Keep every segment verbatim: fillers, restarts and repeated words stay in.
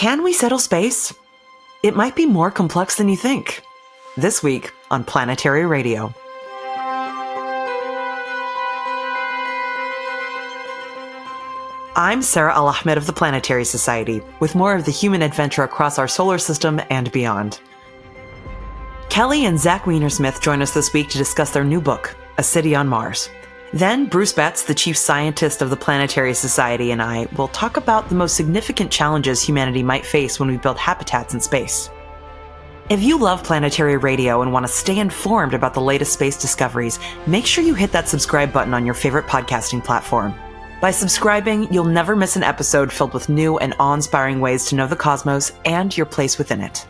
Can we settle space? It might be more complex than you think. This week on Planetary Radio. I'm Sarah Al-Ahmed of the Planetary Society, with more of the human adventure across our solar system and beyond. Kelly and Zach Weinersmith join us this week to discuss their new book, A City on Mars. Then Bruce Betts, the chief scientist of the Planetary Society, and I will talk about the most significant challenges humanity might face when we build habitats in space. If you love Planetary Radio and want to stay informed about the latest space discoveries, make sure you hit that subscribe button on your favorite podcasting platform. By subscribing, you'll never miss an episode filled with new and awe-inspiring ways to know the cosmos and your place within it.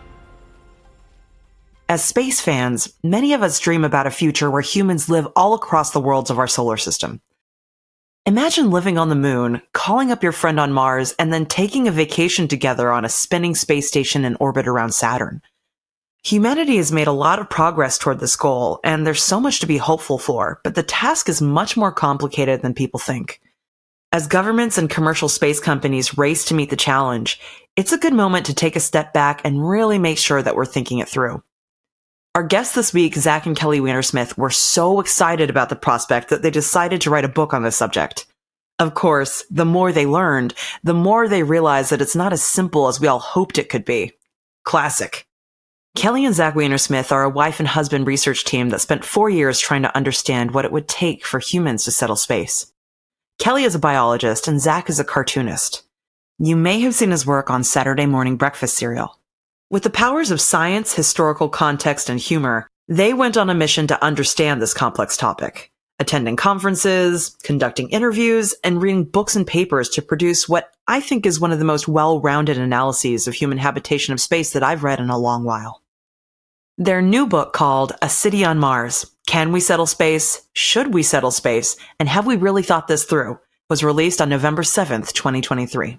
As space fans, many of us dream about a future where humans live all across the worlds of our solar system. Imagine living on the moon, calling up your friend on Mars, and then taking a vacation together on a spinning space station in orbit around Saturn. Humanity has made a lot of progress toward this goal, and there's so much to be hopeful for, but the task is much more complicated than people think. As governments and commercial space companies race to meet the challenge, it's a good moment to take a step back and really make sure that we're thinking it through. Our guests this week, Zach and Kelly Weinersmith, were so excited about the prospect that they decided to write a book on this subject. Of course, the more they learned, the more they realized that it's not as simple as we all hoped it could be. Classic. Kelly and Zach Weinersmith are a wife and husband research team that spent four years trying to understand what it would take for humans to settle space. Kelly is a biologist and Zach is a cartoonist. You may have seen his work on Saturday morning breakfast cereal. With the powers of science, historical context, and humor, they went on a mission to understand this complex topic, attending conferences, conducting interviews, and reading books and papers to produce what I think is one of the most well-rounded analyses of human habitation of space that I've read in a long while. Their new book called A City on Mars, Can We Settle Space? Should We Settle Space? And Have We Really Thought This Through? Was released on November seventh, twenty twenty-three.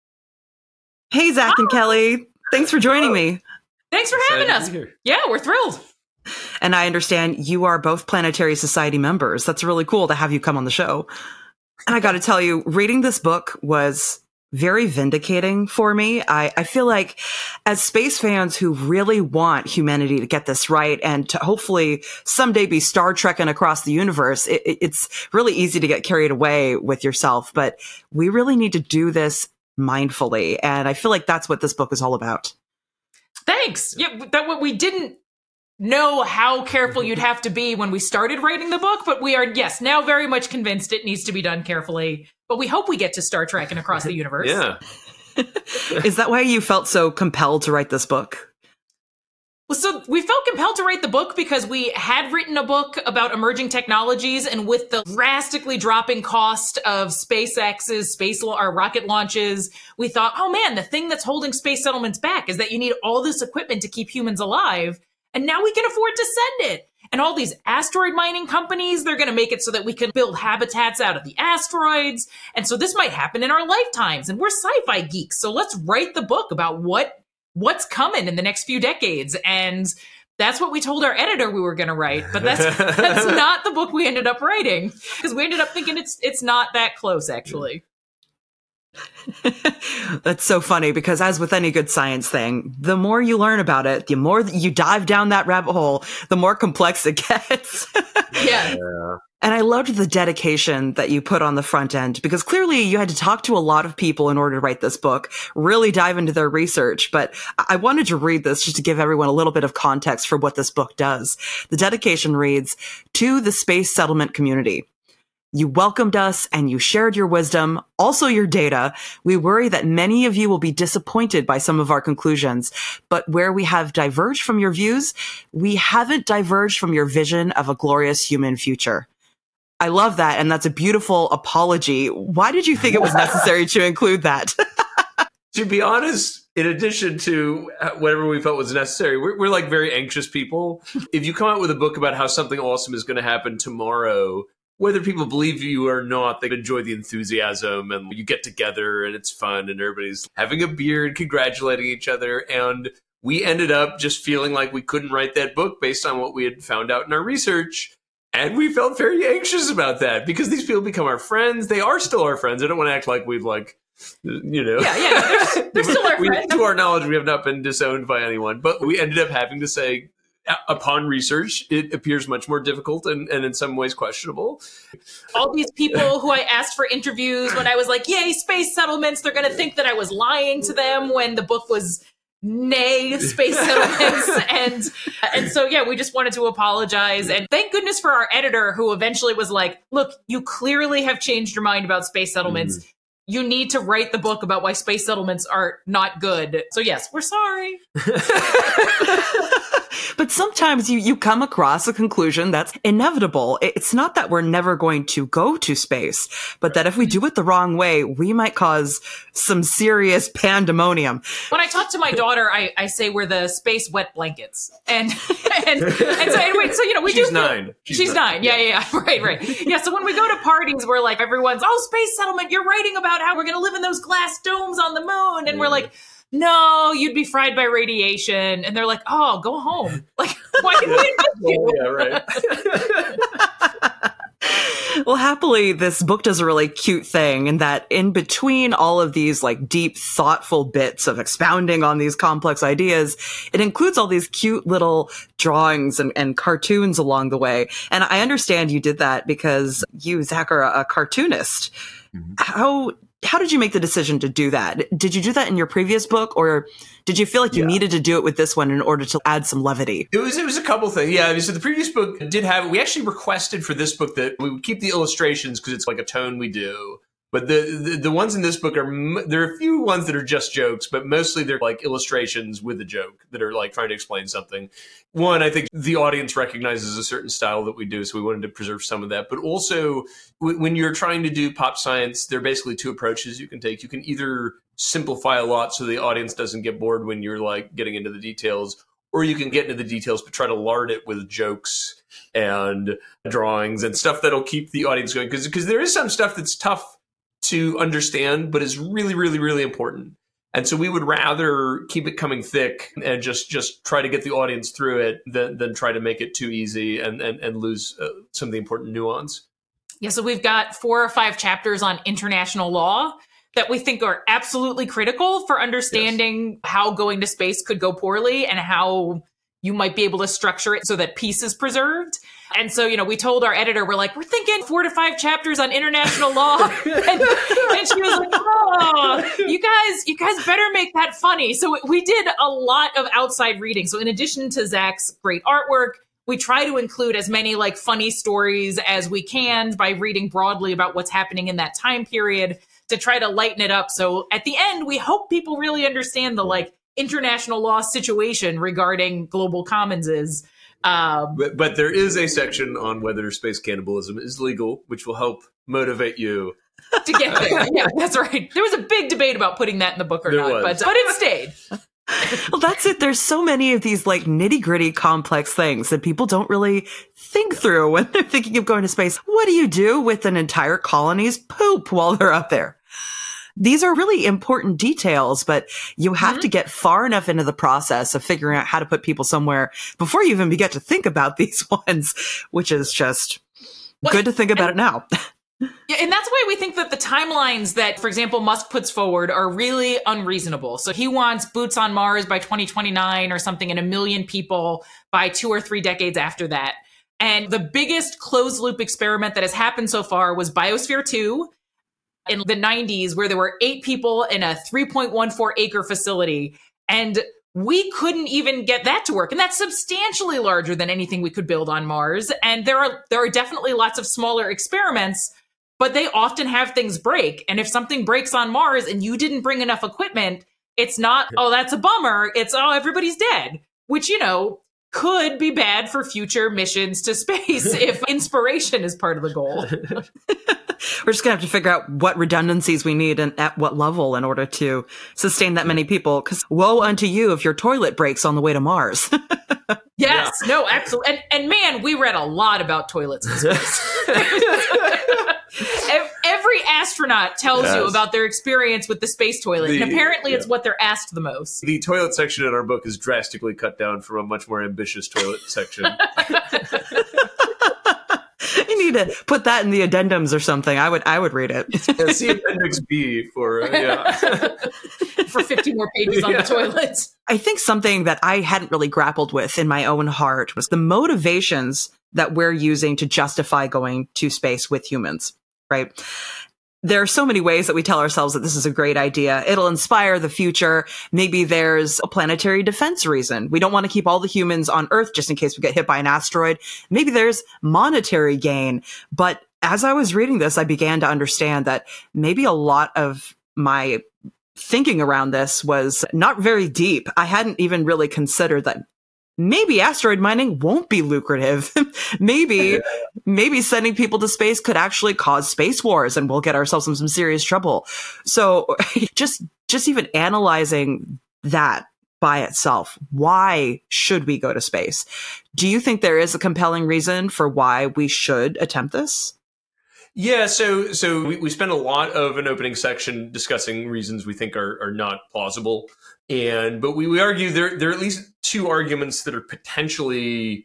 Hey, Zach and Kelly. Thanks for joining me. Thanks for having us. Yeah, we're thrilled. And I understand you are both Planetary Society members. That's really cool to have you come on the show. And I got to tell you, reading this book was very vindicating for me. I, I feel like as space fans who really want humanity to get this right and to hopefully someday be Star Trekking across the universe, it, it, it's really easy to get carried away with yourself. But we really need to do this mindfully. And I feel like that's what this book is all about. Thanks. Yeah, that we didn't know how careful you'd have to be when we started writing the book, but we are, yes, now very much convinced it needs to be done carefully. But we hope we get to Star Trek and across the universe. Yeah. Is that why you felt so compelled to write this book? Well, so we felt compelled to write the book because we had written a book about emerging technologies, and with the drastically dropping cost of SpaceX's space or rocket launches, we thought, oh man, the thing that's holding space settlements back is that you need all this equipment to keep humans alive, and now we can afford to send it. And all these asteroid mining companies, they're going to make it so that we can build habitats out of the asteroids, and so this might happen in our lifetimes, and we're sci-fi geeks, so let's write the book about what what's coming in the next few decades. And that's what we told our editor we were going to write. But that's that's not the book we ended up writing, because we ended up thinking it's it's not that close, actually. That's so funny, because as with any good science thing, the more you learn about it, the more you dive down that rabbit hole, the more complex it gets. Yeah. yeah. And I loved the dedication that you put on the front end, because clearly you had to talk to a lot of people in order to write this book, really dive into their research. But I wanted to read this just to give everyone a little bit of context for what this book does. The dedication reads, "To the space settlement community. You welcomed us and you shared your wisdom, also your data. We worry that many of you will be disappointed by some of our conclusions, but where we have diverged from your views, we haven't diverged from your vision of a glorious human future." I love that, and that's a beautiful apology. Why did you think it was necessary to include that? To be honest, in addition to whatever we felt was necessary, we're, we're like very anxious people. If you come out with a book about how something awesome is going to happen tomorrow, whether people believe you or not, they enjoy the enthusiasm, and you get together and it's fun and everybody's having a beer and congratulating each other. And we ended up just feeling like we couldn't write that book based on what we had found out in our research. And we felt very anxious about that because these people become our friends. They are still our friends. I don't want to act like we've like You know, yeah, yeah, they're, they're still our we, friends. to our knowledge, we have not been disowned by anyone, but we ended up having to say, upon research, it appears much more difficult and, and in some ways questionable. All these people who I asked for interviews when I was like, yay, space settlements, they're going to think that I was lying to them when the book was nay, space settlements. and and so, yeah, we just wanted to apologize. And thank goodness for our editor who eventually was like, look, you clearly have changed your mind about space settlements. Mm. You need to write the book about why space settlements are not good. So yes, we're sorry. But sometimes you, you come across a conclusion that's inevitable. It's not that we're never going to go to space, but that if we do it the wrong way, we might cause some serious pandemonium. When I talk to my daughter, I, I say we're the space wet blankets. And and, and so anyway, so, you know, we she's do- nine. She's, she's nine. nine. Yeah, yeah, yeah. Right, right. Yeah, so when we go to parties, we're like, everyone's, oh, space settlement, you're writing about how we're going to live in those glass domes on the moon. And yeah. we're like, no, you'd be fried by radiation. And they're like, oh, go home. Like, why did we invite you? Yeah, right. Well, happily, this book does a really cute thing in that in between all of these like deep, thoughtful bits of expounding on these complex ideas, it includes all these cute little drawings and, and cartoons along the way. And I understand you did that because you, Zach, are a, a cartoonist. Mm-hmm. How How did you make the decision to do that? Did you do that in your previous book, or did you feel like you yeah. needed to do it with this one in order to add some levity? It was it was a couple things. Yeah, I mean, so the previous book did have it. We actually requested for this book that we would keep the illustrations because it's like a tone we do. But the, the the ones in this book are, there are a few ones that are just jokes, but mostly they're like illustrations with a joke that are like trying to explain something. One, I think the audience recognizes a certain style that we do, so we wanted to preserve some of that. But also, w- when you're trying to do pop science, there are basically two approaches you can take. You can either simplify a lot so the audience doesn't get bored when you're like getting into the details, or you can get into the details but try to lard it with jokes and drawings and stuff that'll keep the audience going. Because because there is some stuff that's tough to understand, but is really, really, really important. And so we would rather keep it coming thick and just, just try to get the audience through it than, than try to make it too easy and, and, and lose uh, some of the important nuance. Yeah, so we've got four or five chapters on international law that we think are absolutely critical for understanding yes. how going to space could go poorly and how you might be able to structure it so that peace is preserved. And so, you know, we told our editor, we're like, we're thinking four to five chapters on international law. and, and she was like, oh, you guys, you guys better make that funny. So we did a lot of outside reading. So in addition to Zach's great artwork, we try to include as many like funny stories as we can by reading broadly about what's happening in that time period to try to lighten it up. So at the end, we hope people really understand the like international law situation regarding global commons is. Um, but, but there is a section on whether space cannibalism is legal, which will help motivate you to get there. Yeah, that's right. There was a big debate about putting that in the book or there not, was. but but it stayed. Well, that's it. There's so many of these like nitty gritty complex things that people don't really think through when they're thinking of going to space. What do you do with an entire colony's poop while they're up there? These are really important details, but you have mm-hmm. to get far enough into the process of figuring out how to put people somewhere before you even begin to think about these ones, which is just well, good to think about and, it now. Yeah, and that's why we think that the timelines that, for example, Musk puts forward are really unreasonable. So he wants boots on Mars by twenty twenty-nine or something and a million people by two or three decades after that. And the biggest closed loop experiment that has happened so far was Biosphere two. In the nineties, where there were eight people in a three point one four acre facility. And we couldn't even get that to work. And that's substantially larger than anything we could build on Mars. And there are there are definitely lots of smaller experiments, but they often have things break. And if something breaks on Mars and you didn't bring enough equipment, it's not, oh, that's a bummer. It's, oh, everybody's dead, which, you know, could be bad for future missions to space if inspiration is part of the goal. We're just going to have to figure out what redundancies we need and at what level in order to sustain that many people. Because woe unto you if your toilet breaks on the way to Mars. Yes, yeah. No, absolutely. And, and man, we read a lot about toilets in space. Every astronaut tells yes. you about their experience with the space toilet. The, and apparently yeah. it's what they're asked the most. The toilet section in our book is drastically cut down from a much more ambitious toilet section. You need to put that in the addendums or something. I would I would read it. Yeah, see Appendix B for uh, yeah. for fifty more pages on Yeah. the toilets. I think something that I hadn't really grappled with in my own heart was the motivations that we're using to justify going to space with humans, right? There are so many ways that we tell ourselves that this is a great idea. It'll inspire the future. Maybe there's a planetary defense reason. We don't want to keep all the humans on Earth just in case we get hit by an asteroid. Maybe there's monetary gain. But as I was reading this, I began to understand that maybe a lot of my thinking around this was not very deep. I hadn't even really considered that maybe asteroid mining won't be lucrative. maybe, maybe sending people to space could actually cause space wars and we'll get ourselves in some serious trouble. So just, just even analyzing that by itself, why should we go to space? Do you think there is a compelling reason for why we should attempt this? Yeah, so so we, we spent a lot of an opening section discussing reasons we think are, are not plausible. And but we, we argue there there are at least two arguments that are potentially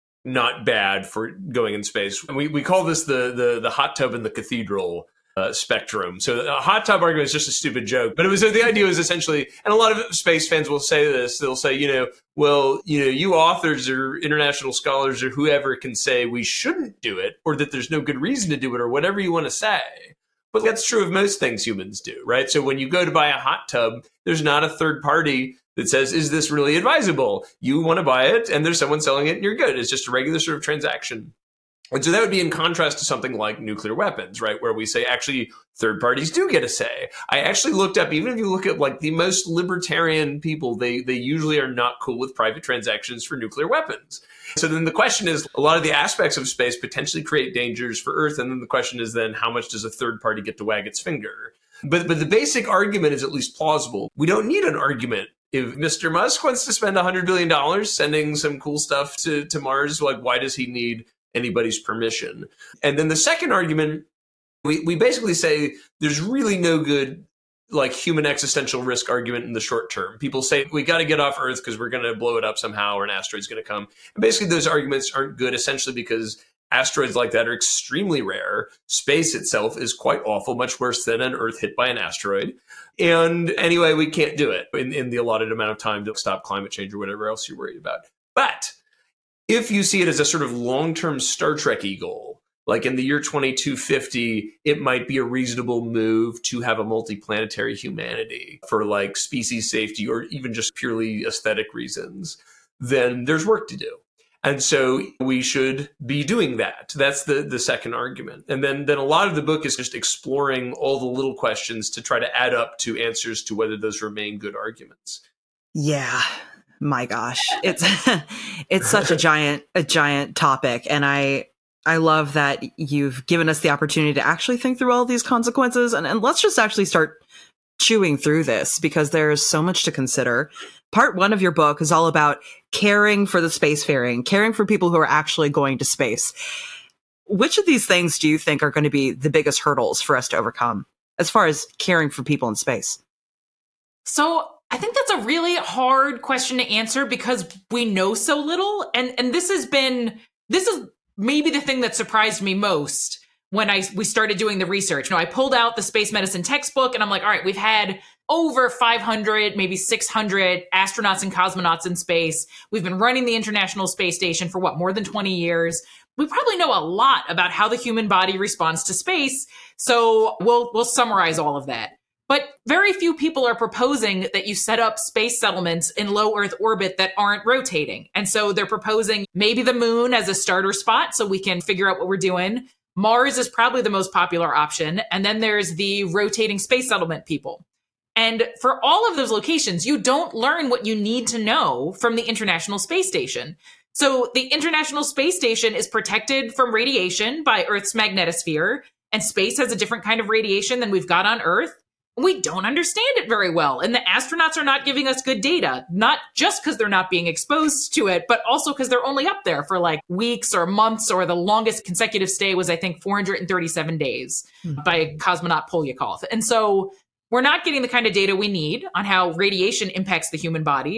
not bad for going in space. And we, we call this the the the hot tub and the cathedral uh, spectrum. So a hot tub argument is just a stupid joke, but it was the idea was essentially, and a lot of space fans will say this. They'll say, you know, well, you know, you authors or international scholars or whoever can say we shouldn't do it, or that there's no good reason to do it, or whatever you want to say. But that's true of most things humans do, right? So when you go to buy a hot tub, there's not a third party that says, is this really advisable? You want to buy it, and there's someone selling it, and you're good. It's just a regular sort of transaction. And so that would be in contrast to something like nuclear weapons, right? Where we say, actually, third parties do get a say. I actually looked up, even if you look at like the most libertarian people, they they usually are not cool with private transactions for nuclear weapons. So then the question is, a lot of the aspects of space potentially create dangers for Earth. And then the question is then, how much does a third party get to wag its finger? But but the basic argument is at least plausible. We don't need an argument. If Mister Musk wants to spend one hundred billion dollars sending some cool stuff to, to Mars, like, why does he need anybody's permission? And then the second argument, we, we basically say there's really no good like human existential risk argument in the short term. People say we got to get off Earth because we're going to blow it up somehow or an asteroid's going to come. And basically those arguments aren't good essentially because asteroids like that are extremely rare. Space itself is quite awful, much worse than an Earth hit by an asteroid. And anyway, we can't do it in, in the allotted amount of time to stop climate change or whatever else you're worried about. But if you see it as a sort of long-term Star Trek-y goal, like in the year twenty-two fifty, it might be a reasonable move to have a multiplanetary humanity for like species safety or even just purely aesthetic reasons, then there's work to do. And so we should be doing that. That's the, the second argument. And then, then a lot of the book is just exploring all the little questions to try to add up to answers to whether those remain good arguments. Yeah. My gosh. It's it's such a giant a giant topic. And I I love that you've given us the opportunity to actually think through all these consequences. And, and let's just actually start chewing through this because there's so much to consider. Part one of your book is all about caring for the spacefaring, caring for people who are actually going to space. Which of these things do you think are going to be the biggest hurdles for us to overcome as far as caring for people in space? So I think that's a really hard question to answer because we know so little. And, and this has been, this is maybe the thing that surprised me most when I we started doing the research. You know, I pulled out the space medicine textbook and I'm like, all right, we've had over five hundred, maybe six hundred astronauts and cosmonauts in space. We've been running the International Space Station for what, more than twenty years. We probably know a lot about how the human body responds to space. So we'll we'll summarize all of that. But very few people are proposing that you set up space settlements in low Earth orbit that aren't rotating. And so they're proposing maybe the moon as a starter spot so we can figure out what we're doing. Mars is probably the most popular option. And then there's the rotating space settlement people. And for all of those locations, you don't learn what you need to know from the International Space Station. So the International Space Station is protected from radiation by Earth's magnetosphere, and space has a different kind of radiation than we've got on Earth. We don't understand it very well. And the astronauts are not giving us good data, not just because they're not being exposed to it, but also because they're only up there for like weeks or months, or the longest consecutive stay was, I think, four hundred thirty-seven days mm-hmm. by cosmonaut Polyakov. And so we're not getting the kind of data we need on how radiation impacts the human bodies.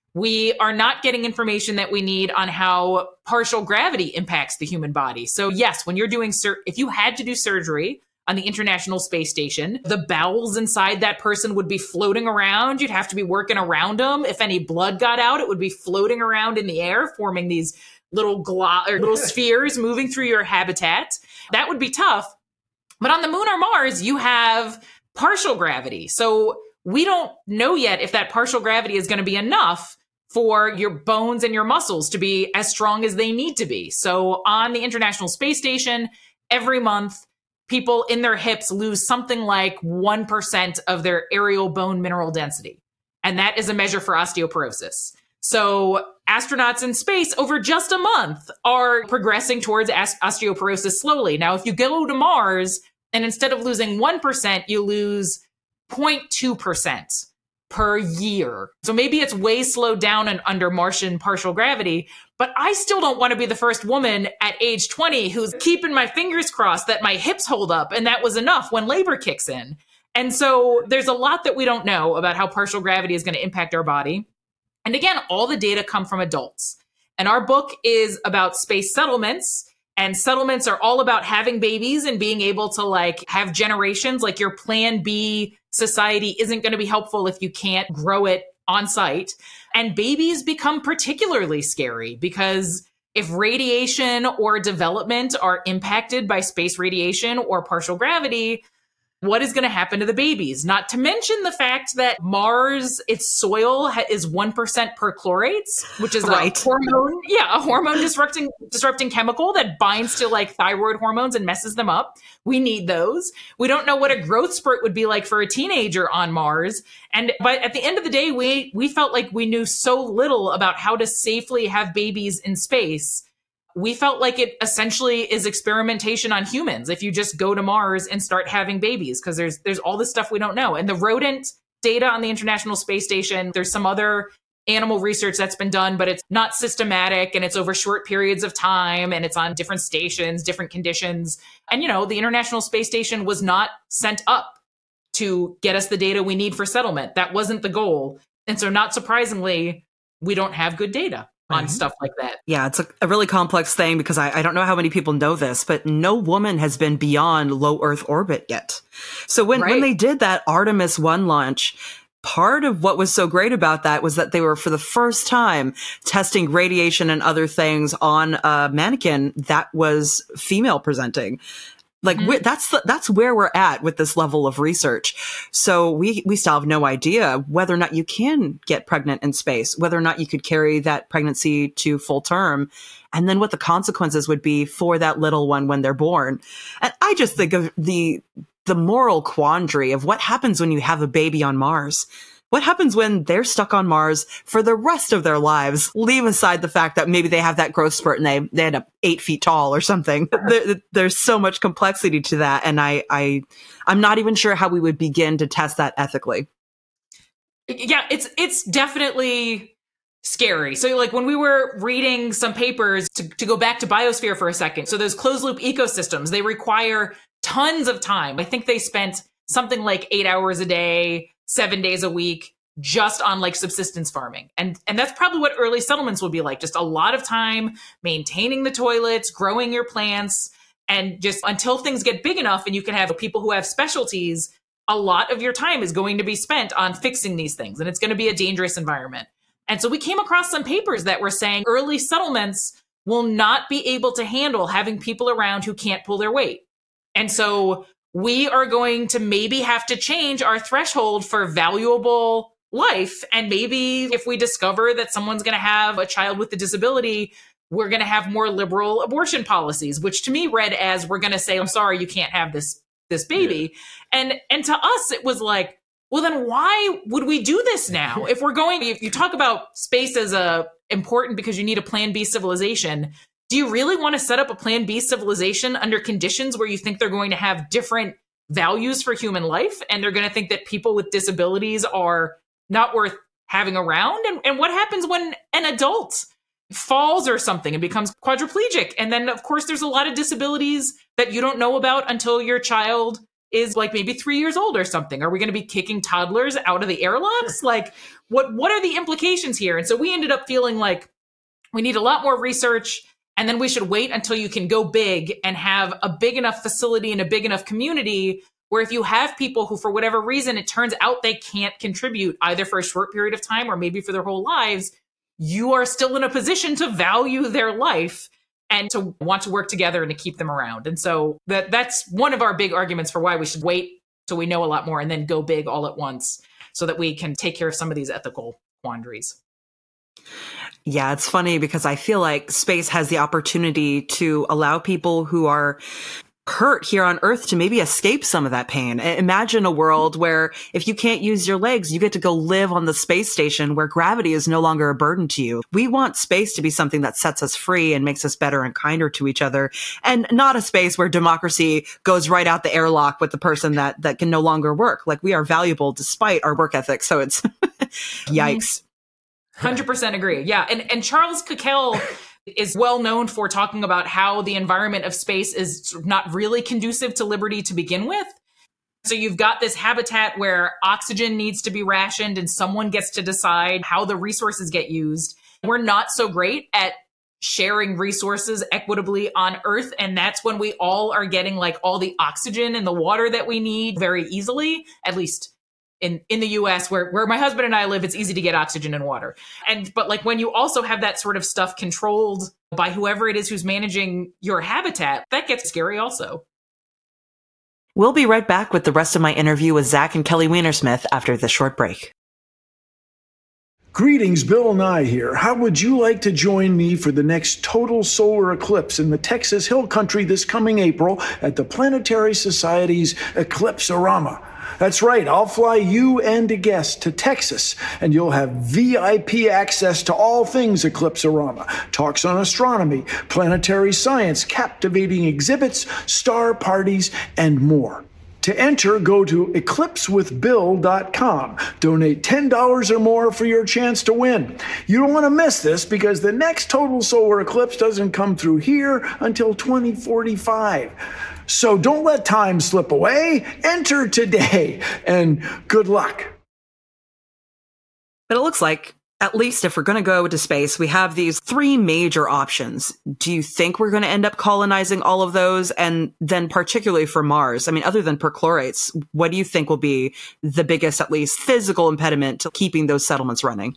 We are not getting information that we need on how partial gravity impacts the human body. So yes, when you're doing, sur- if you had to do surgery on the International Space Station, the bowels inside that person would be floating around. You'd have to be working around them. If any blood got out, it would be floating around in the air, forming these little glo- or little spheres moving through your habitat. That would be tough. But on the moon or Mars, you have partial gravity. So we don't know yet if that partial gravity is going to be enough for your bones and your muscles to be as strong as they need to be. So on the International Space Station, every month, people in their hips lose something like one percent of their aerial bone mineral density. And that is a measure for osteoporosis. So astronauts in space over just a month are progressing towards osteoporosis slowly. Now, if you go to Mars and instead of losing one percent, you lose zero point two percent per year. So maybe it's way slowed down and under Martian partial gravity, but I still don't want to be the first woman at age twenty who's keeping my fingers crossed that my hips hold up and that was enough when labor kicks in. And so there's a lot that we don't know about how partial gravity is going to impact our body. And again, all the data come from adults. And our book is about space settlements. And settlements are all about having babies and being able to like have generations. Like your plan B society isn't going to be helpful if you can't grow it on site. And babies become particularly scary because if radiation or development are impacted by space radiation or partial gravity, what is going to happen to the babies? Not to mention the fact that Mars, its soil ha- is one percent perchlorates, which is right. a hormone, yeah, a hormone disrupting, disrupting chemical that binds to like thyroid hormones and messes them up. We need those. We don't know what a growth spurt would be like for a teenager on Mars. And but at the end of the day, we we felt like we knew so little about how to safely have babies in space. We felt like it essentially is experimentation on humans if you just go to Mars and start having babies, because there's there's all this stuff we don't know. And the rodent data on the International Space Station, there's some other animal research that's been done, but it's not systematic and it's over short periods of time and it's on different stations, different conditions. And, you know, the International Space Station was not sent up to get us the data we need for settlement. That wasn't the goal. And so not surprisingly, we don't have good data on mm-hmm. stuff like that. Yeah, it's a, a really complex thing because I, I don't know how many people know this, but no woman has been beyond low Earth orbit yet. So when, right. when they did that Artemis one launch, part of what was so great about that was that they were for the first time testing radiation and other things on a mannequin that was female presenting. Like mm-hmm. that's the, that's where we're at with this level of research. So we we still have no idea whether or not you can get pregnant in space, whether or not you could carry that pregnancy to full term, and then what the consequences would be for that little one when they're born. And I just think of the the moral quandary of what happens when you have a baby on Mars. What happens when they're stuck on Mars for the rest of their lives? Leave aside the fact that maybe they have that growth spurt and they, they end up eight feet tall or something. There, there's so much complexity to that. And I, I, I'm not even sure how we would begin to test that ethically. Yeah, it's, it's definitely scary. So like when we were reading some papers to, to go back to biosphere for a second. So those closed loop ecosystems, they require tons of time. I think they spent something like eight hours a day, seven days a week, just on like subsistence farming. And, and that's probably what early settlements would be like. Just a lot of time maintaining the toilets, growing your plants, and just until things get big enough and you can have people who have specialties, a lot of your time is going to be spent on fixing these things. And it's going to be a dangerous environment. And so we came across some papers that were saying early settlements will not be able to handle having people around who can't pull their weight. And so we are going to maybe have to change our threshold for valuable life. And maybe if we discover that someone's going to have a child with a disability, we're going to have more liberal abortion policies, which to me read as we're going to say, I'm sorry, you can't have this, this baby. Yeah. And, and to us, it was like, well, then why would we do this now? If we're going, if you talk about space as a important because you need a plan B civilization, do you really want to set up a plan B civilization under conditions where you think they're going to have different values for human life and they're going to think that people with disabilities are not worth having around? And, and what happens when an adult falls or something and becomes quadriplegic? And then, of course, there's a lot of disabilities that you don't know about until your child is like maybe three years old or something. Are we going to be kicking toddlers out of the airlocks? Like, what what are the implications here? And so we ended up feeling like we need a lot more research, and then we should wait until you can go big and have a big enough facility and a big enough community where if you have people who, for whatever reason, it turns out they can't contribute either for a short period of time or maybe for their whole lives, you are still in a position to value their life and to want to work together and to keep them around. And so that that's one of our big arguments for why we should wait till we know a lot more and then go big all at once so that we can take care of some of these ethical quandaries. Yeah, it's funny because I feel like space has the opportunity to allow people who are hurt here on Earth to maybe escape some of that pain. Imagine a world where if you can't use your legs, you get to go live on the space station where gravity is no longer a burden to you. We want space to be something that sets us free and makes us better and kinder to each other, and not a space where democracy goes right out the airlock with the person that, that can no longer work. Like, we are valuable despite our work ethic. So it's yikes. one hundred percent agree. Yeah. And, and Charles Kukel is well known for talking about how the environment of space is not really conducive to liberty to begin with. So you've got this habitat where oxygen needs to be rationed and someone gets to decide how the resources get used. We're not so great at sharing resources equitably on Earth. And that's when we all are getting like all the oxygen and the water that we need very easily, at least in, in the U S where, where my husband and I live, it's easy to get oxygen and water. And, but like when you also have that sort of stuff controlled by whoever it is who's managing your habitat, that gets scary also. We'll be right back with the rest of my interview with Zach and Kelly Weinersmith after this short break. Greetings, Bill Nye here. How would you like to join me for the next total solar eclipse in the Texas Hill Country this coming April at the Planetary Society's Eclipse-orama? That's right, I'll fly you and a guest to Texas, and you'll have V I P access to all things Eclipse-orama. Talks on astronomy, planetary science, captivating exhibits, star parties, and more. To enter, go to eclipse with bill dot com. Donate ten dollars or more for your chance to win. You don't want to miss this because the next total solar eclipse doesn't come through here until twenty forty-five. So don't let time slip away. Enter today, and good luck. But it looks like, at least if we're going to go to space, we have these three major options. Do you think we're going to end up colonizing all of those? And then particularly for Mars, I mean, other than perchlorates, what do you think will be the biggest, at least physical impediment to keeping those settlements running?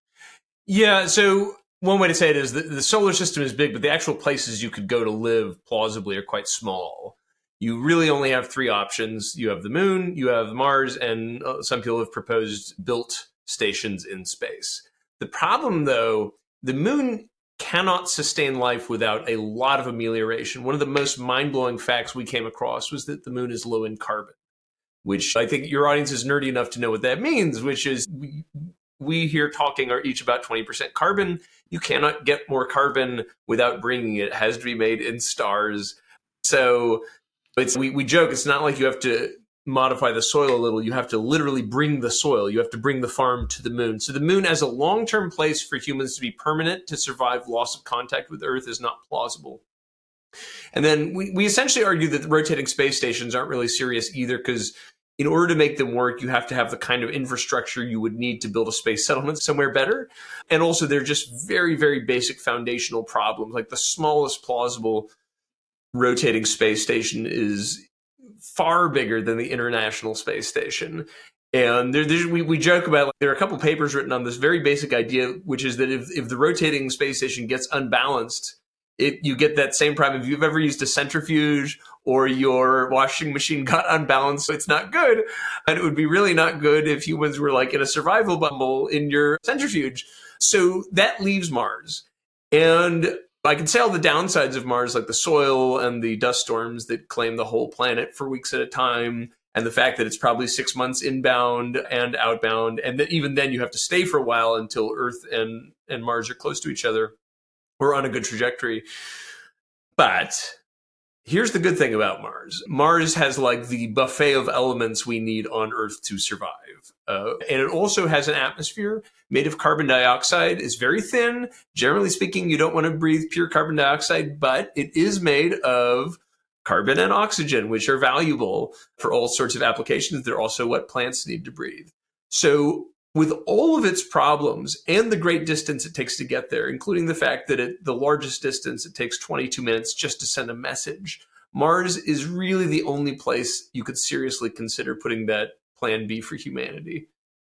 Yeah, so one way to say it is that the solar system is big, but the actual places you could go to live plausibly are quite small. You really only have three options. You have the moon, you have Mars, and uh, some people have proposed built stations in space. The problem, though, the moon cannot sustain life without a lot of amelioration. One of the most mind-blowing facts we came across was that the moon is low in carbon, which I think your audience is nerdy enough to know what that means, which is we, we here talking are each about twenty percent carbon. You cannot get more carbon without bringing it. It has to be made in stars. So it's, we, we joke, it's not like you have to modify the soil a little. You have to literally bring the soil. You have to bring the farm to the moon. So the moon as a long-term place for humans to be permanent, to survive loss of contact with Earth, is not plausible. And then we, we essentially argue that the rotating space stations aren't really serious either, because in order to make them work, you have to have the kind of infrastructure you would need to build a space settlement somewhere better. And also, they're just very, very basic foundational problems. Like the smallest plausible rotating space station is far bigger than the International Space Station. And there, we, we joke about, like, there are a couple papers written on this very basic idea, which is that if, if the rotating space station gets unbalanced, it, you get that same problem. If you've ever used a centrifuge or your washing machine got unbalanced, it's not good. And it would be really not good if humans were like in a survival bubble in your centrifuge. So that leaves Mars. And I can say all the downsides of Mars, like the soil and the dust storms that claim the whole planet for weeks at a time, and the fact that it's probably six months inbound and outbound, and that even then you have to stay for a while until Earth and, and Mars are close to each other. We're on a good trajectory. But here's the good thing about Mars. Mars has like the buffet of elements we need on Earth to survive. Uh, and it also has an atmosphere made of carbon dioxide. It's very thin. Generally speaking, you don't want to breathe pure carbon dioxide, but it is made of carbon and oxygen, which are valuable for all sorts of applications. They're also what plants need to breathe. So with all of its problems and the great distance it takes to get there, including the fact that it, the largest distance, it takes twenty-two minutes just to send a message, Mars is really the only place you could seriously consider putting that plan B for humanity.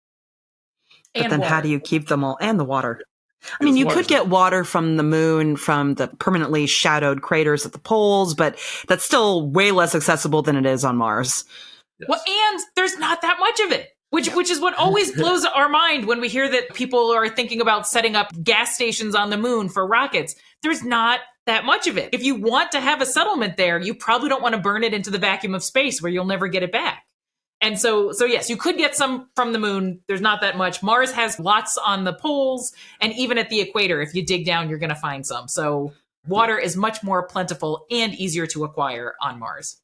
But And then water. how do you keep them all? And the water. I mean, you water's could get water from the moon, from the permanently shadowed craters at the poles, but that's still way less accessible than it is on Mars. Yes. Well, and there's not that much of it. Which, which is what always blows our mind when we hear that people are thinking about setting up gas stations on the moon for rockets. There's not that much of it. If you want to have a settlement there, you probably don't want to burn it into the vacuum of space where you'll never get it back. And so, so yes, you could get some from the moon. There's not that much. Mars has lots on the poles, and even at the equator, if you dig down, you're going to find some. So water is much more plentiful and easier to acquire on Mars.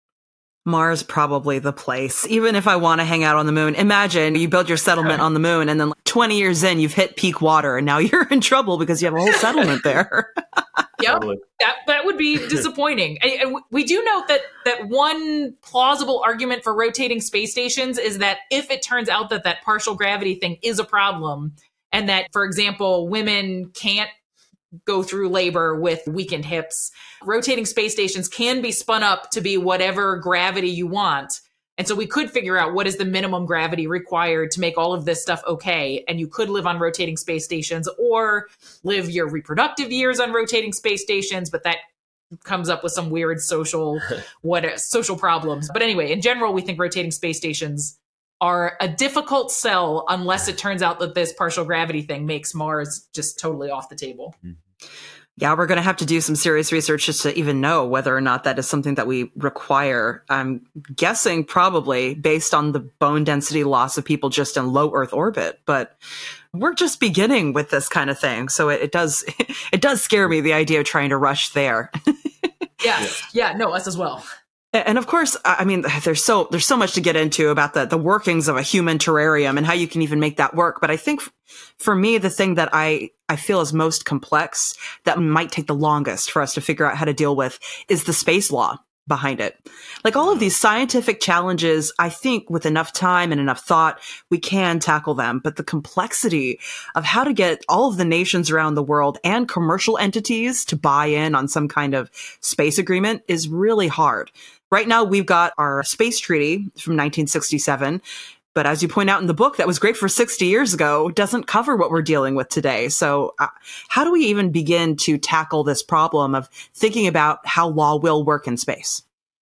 Mars probably the place, even if I want to hang out on the moon. Imagine you build your settlement on the moon and then twenty years in, you've hit peak water and now you're in trouble because you have a whole settlement there. Yep, Totally. that that would be disappointing. I, I, we do note that that one plausible argument for rotating space stations is that if it turns out that that partial gravity thing is a problem, and that, for example, women can't go through labor with weakened hips, rotating space stations can be spun up to be whatever gravity you want. And so we could figure out what is the minimum gravity required to make all of this stuff okay. And you could live on rotating space stations or live your reproductive years on rotating space stations, but that comes up with some weird social what social problems. But anyway, in general, we think rotating space stations are a difficult sell unless it turns out that this partial gravity thing makes Mars just totally off the table. Yeah, we're going to have to do some serious research just to even know whether or not that is something that we require. I'm guessing probably based on the bone density loss of people just in low Earth orbit, but we're just beginning with this kind of thing. So it, it does, it does scare me, the idea of trying to rush there. Yeah. Yeah. No, us as well. And of course, I mean, there's so there's so much to get into about the, the workings of a human terrarium and how you can even make that work. But I think f- for me, the thing that I, I feel is most complex, that might take the longest for us to figure out how to deal with, is the space law behind it. Like all of these scientific challenges, I think with enough time and enough thought, we can tackle them. But the complexity of how to get all of the nations around the world and commercial entities to buy in on some kind of space agreement is really hard. Right now, we've got our space treaty from nineteen sixty-seven. But as you point out in the book, that was great for sixty years ago, doesn't cover what we're dealing with today. So uh, how do we even begin to tackle this problem of thinking about how law will work in space?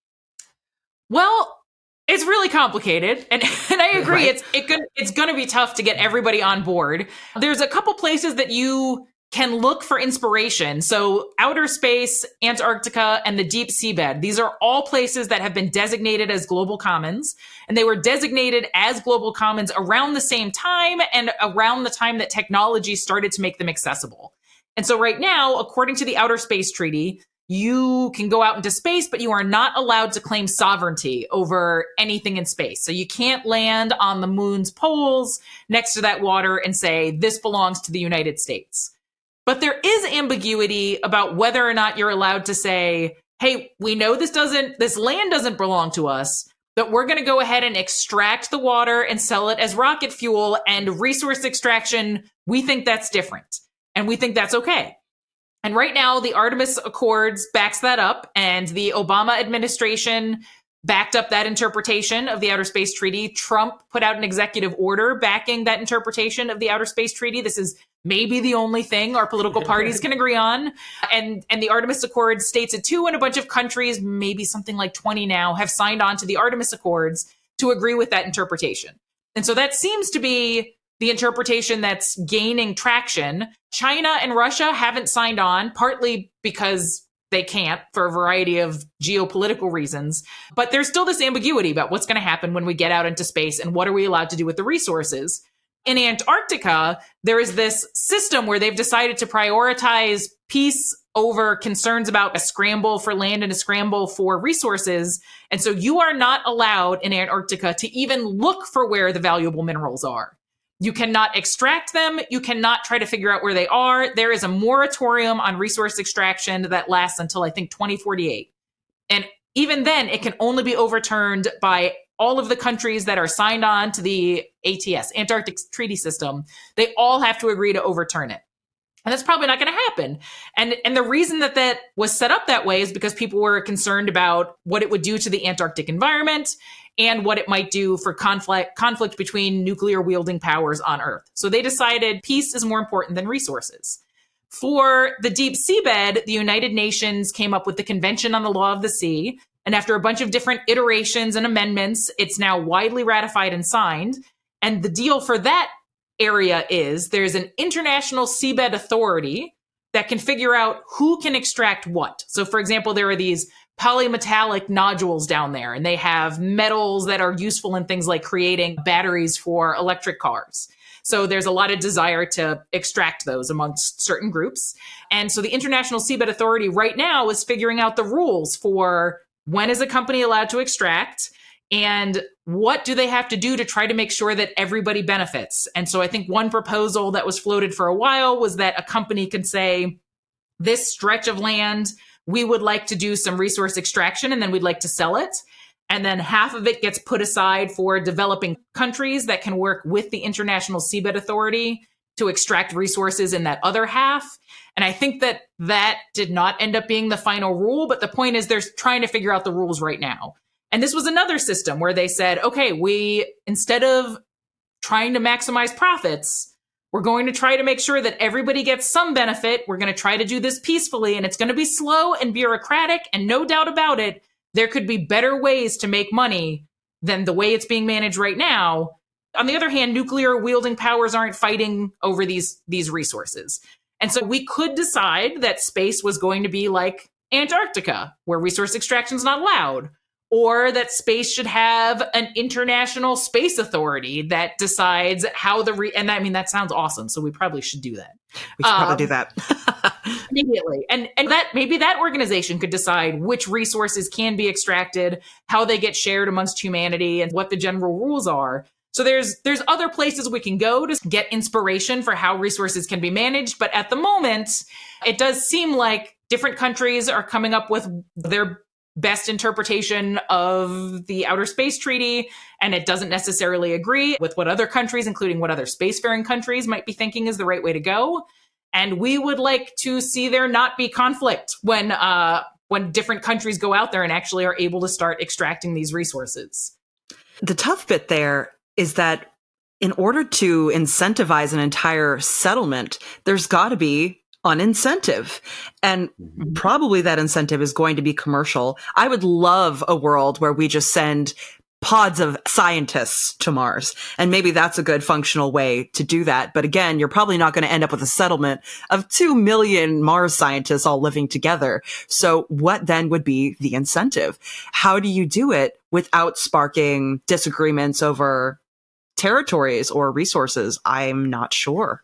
Well, it's really complicated. And, and I agree, Right. it's it, go- it's going to be tough to get everybody on board. There's a couple places that you can look for inspiration. So outer space, Antarctica, and the deep seabed. These are all places that have been designated as global commons. And they were designated as global commons around the same time and around the time that technology started to make them accessible. And so right now, according to the Outer Space Treaty, you can go out into space, but you are not allowed to claim sovereignty over anything in space. So you can't land on the moon's poles next to that water and say, this belongs to the United States. But there is ambiguity about whether or not you're allowed to say, hey, we know this doesn't, this land doesn't belong to us, but we're going to go ahead and extract the water and sell it as rocket fuel, and resource extraction, we think that's different. And we think that's okay. And right now, the Artemis Accords backs that up, and the Obama administration backed up that interpretation of the Outer Space Treaty. Trump put out an executive order backing that interpretation of the Outer Space Treaty. This is maybe the only thing our political parties can agree on. And, and the Artemis Accord states it too, and a bunch of countries, maybe something like twenty now, have signed on to the Artemis Accords to agree with that interpretation. And so that seems to be the interpretation that's gaining traction. China and Russia haven't signed on, partly because they can't for a variety of geopolitical reasons. But there's still this ambiguity about what's going to happen when we get out into space and what are we allowed to do with the resources. In Antarctica, there is this system where they've decided to prioritize peace over concerns about a scramble for land and a scramble for resources. And so you are not allowed in Antarctica to even look for where the valuable minerals are. You cannot extract them. You cannot try to figure out where they are. There is a moratorium on resource extraction that lasts until, I think, twenty forty-eight. And even then, it can only be overturned by all of the countries that are signed on to the A T S, Antarctic Treaty System. They all have to agree to overturn it. And that's probably not going to happen. And, and the reason that that was set up that way is because people were concerned about what it would do to the Antarctic environment and what it might do for conflict, conflict between nuclear wielding powers on Earth. So they decided peace is more important than resources. For the deep seabed, the United Nations came up with the Convention on the Law of the Sea. And after a bunch of different iterations and amendments, it's now widely ratified and signed. And the deal for that area is there's an international seabed authority that can figure out who can extract what. So, for example, there are these polymetallic nodules down there, and they have metals that are useful in things like creating batteries for electric cars. So there's a lot of desire to extract those amongst certain groups. And so the International Seabed Authority right now is figuring out the rules for when is a company allowed to extract and what do they have to do to try to make sure that everybody benefits. And so I think one proposal that was floated for a while was that a company could say, this stretch of land, we would like to do some resource extraction and then we'd like to sell it. And then half of it gets put aside for developing countries that can work with the International Seabed Authority to extract resources in that other half. And I think that that did not end up being the final rule. But the point is they're trying to figure out the rules right now. And this was another system where they said, okay, we, instead of trying to maximize profits, we're going to try to make sure that everybody gets some benefit. We're going to try to do this peacefully, and it's going to be slow and bureaucratic. And no doubt about it, there could be better ways to make money than the way it's being managed right now. On the other hand, nuclear wielding powers aren't fighting over these, these resources. And so we could decide that space was going to be like Antarctica, where resource extraction is not allowed. Or that space should have an international space authority that decides how the re- and I mean that sounds awesome. So we probably should do that. We should probably um, do that immediately. And and that maybe that organization could decide which resources can be extracted, how they get shared amongst humanity, and what the general rules are. So there's there's other places we can go to get inspiration for how resources can be managed. But at the moment, it does seem like different countries are coming up with their best interpretation of the Outer Space Treaty, and it doesn't necessarily agree with what other countries, including what other spacefaring countries, might be thinking is the right way to go. And we would like to see there not be conflict when uh, when different countries go out there and actually are able to start extracting these resources. The tough bit there is that in order to incentivize an entire settlement, there's got to be an incentive. And probably that incentive is going to be commercial. I would love a world where we just send pods of scientists to Mars. And maybe that's a good functional way to do that. But again, you're probably not going to end up with a settlement of two million Mars scientists all living together. So what then would be the incentive? How do you do it without sparking disagreements over territories or resources? I'm not sure.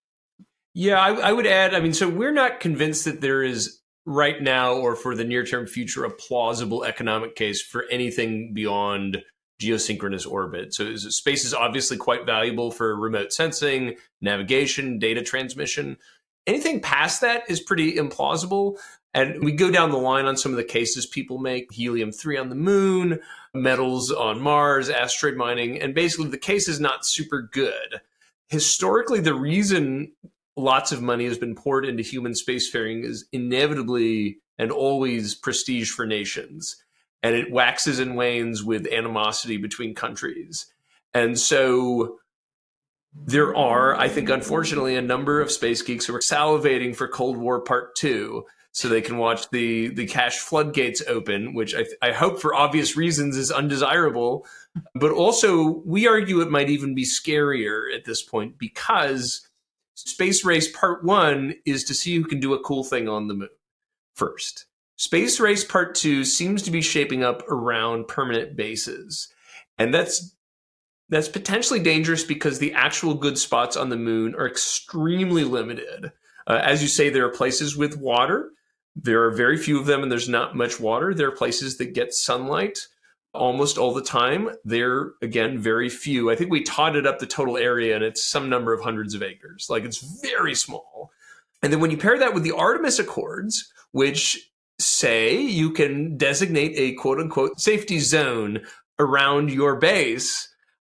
Yeah, I, I would add, I mean, so we're not convinced that there is right now or for the near-term future a plausible economic case for anything beyond geosynchronous orbit. So space is obviously quite valuable for remote sensing, navigation, data transmission. Anything past that is pretty implausible. And we go down the line on some of the cases people make, helium three on the moon, metals on Mars, asteroid mining, and basically the case is not super good. Historically, the reason lots of money has been poured into human spacefaring is inevitably and always prestige for nations. And it waxes and wanes with animosity between countries. And so there are, I think, unfortunately, a number of space geeks who are salivating for Cold War Part Two so they can watch the, the cash floodgates open, which I, I hope for obvious reasons is undesirable. But also, we argue it might even be scarier at this point because Space Race Part One is to see who can do a cool thing on the moon first. Space Race Part Two seems to be shaping up around permanent bases. And that's that's potentially dangerous because the actual good spots on the moon are extremely limited. Uh, as you say, there are places with water. There are very few of them, and there's not much water. There are places that get sunlight almost all the time. They're, again, very few. I think we totted up the total area, and it's some number of hundreds of acres. Like, it's very small. And then when you pair that with the Artemis Accords, which say you can designate a quote unquote safety zone around your base,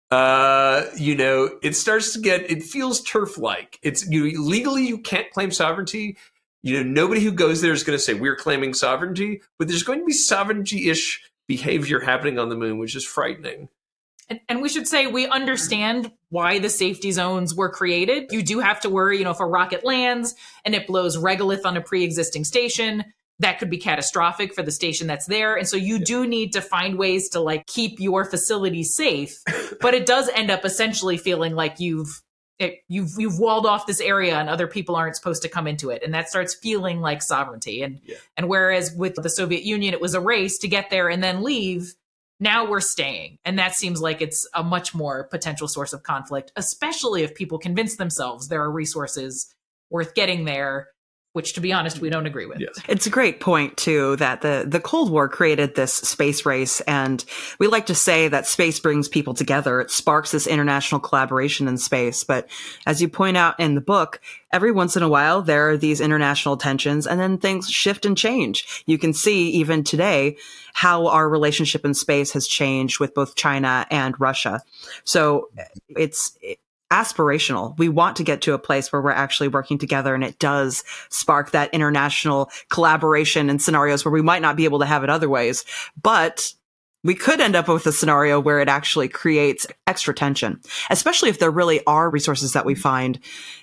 uh, you know, it starts to get, it feels turf-like. It's you legally, you can't claim sovereignty. You know, nobody who goes there is going to say we're claiming sovereignty, but there's going to be sovereignty-ish behavior happening on the moon, which is frightening. And, and we should say we understand why the safety zones were created. You do have to worry, you know, if a rocket lands and it blows regolith on a pre-existing station, that could be catastrophic for the station that's there. And so you do need to find ways to like keep your facility safe. But it does end up essentially feeling like you've it, you've you've walled off this area and other people aren't supposed to come into it. And that starts feeling like sovereignty. And yeah. and whereas with the Soviet Union, it was a race to get there and then leave. Now we're staying. And that seems like it's a much more potential source of conflict, especially if people convince themselves there are resources worth getting there, which, to be honest, we don't agree with. Yes. It's a great point, too, that the, the Cold War created this space race. And we like to say that space brings people together. It sparks this international collaboration in space. But as you point out in the book, every once in a while, there are these international tensions and then things shift and change. You can see even today how our relationship in space has changed with both China and Russia. So it's... It, aspirational. We want to get to a place where we're actually working together, and it does spark that international collaboration in scenarios where we might not be able to have it other ways. But we could end up with a scenario where it actually creates extra tension, especially if there really are resources that we find.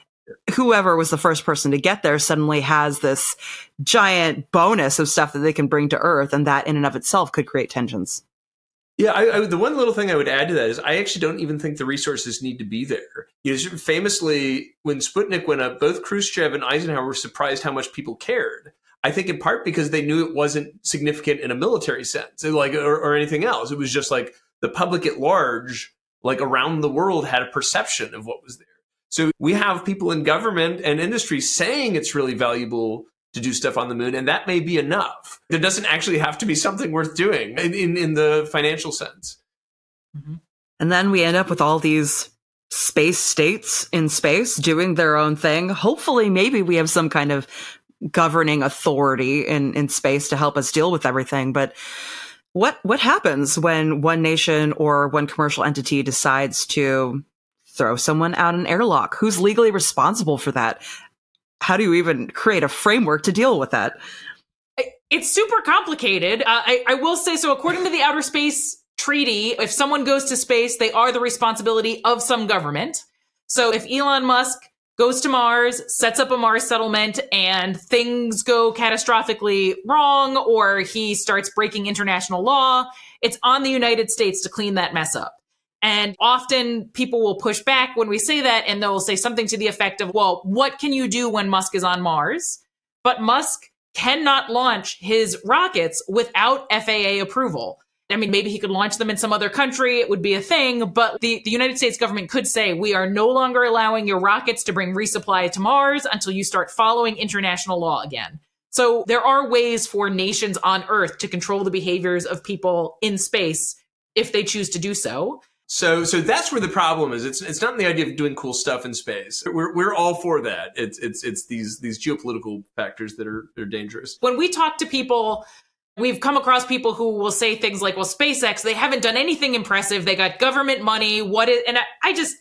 Whoever was the first person to get there suddenly has this giant bonus of stuff that they can bring to Earth, and that in and of itself could create tensions. Yeah, I, I, the one little thing I would add to that is I actually don't even think the resources need to be there. You know, famously, when Sputnik went up, both Khrushchev and Eisenhower were surprised how much people cared. I think in part because they knew it wasn't significant in a military sense, like or, or anything else. It was just like the public at large, like around the world, had a perception of what was there. So we have people in government and industry saying it's really valuable to do stuff on the moon, and that may be enough. There doesn't actually have to be something worth doing in, in, in the financial sense. Mm-hmm. And then we end up with all these space states in space doing their own thing. Hopefully, maybe we have some kind of governing authority in, in space to help us deal with everything. But what what happens when one nation or one commercial entity decides to throw someone out an airlock? Who's legally responsible for that? How do you even create a framework to deal with that? It's super complicated. Uh, I, I will say, so according to the Outer Space Treaty, if someone goes to space, they are the responsibility of some government. So if Elon Musk goes to Mars, sets up a Mars settlement, and things go catastrophically wrong, or he starts breaking international law, it's on the United States to clean that mess up. And often people will push back when we say that, and they'll say something to the effect of, well, what can you do when Musk is on Mars? But Musk cannot launch his rockets without F A A approval. I mean, maybe he could launch them in some other country. It would be a thing. But the, the United States government could say, we are no longer allowing your rockets to bring resupply to Mars until you start following international law again. So there are ways for nations on Earth to control the behaviors of people in space if they choose to do so. So, so that's where the problem is. It's it's not the idea of doing cool stuff in space. We're we're all for that. It's it's it's these these geopolitical factors that are are dangerous. When we talk to people, we've come across people who will say things like, "Well, SpaceX, they haven't done anything impressive. They got government money. What is?" And I, I just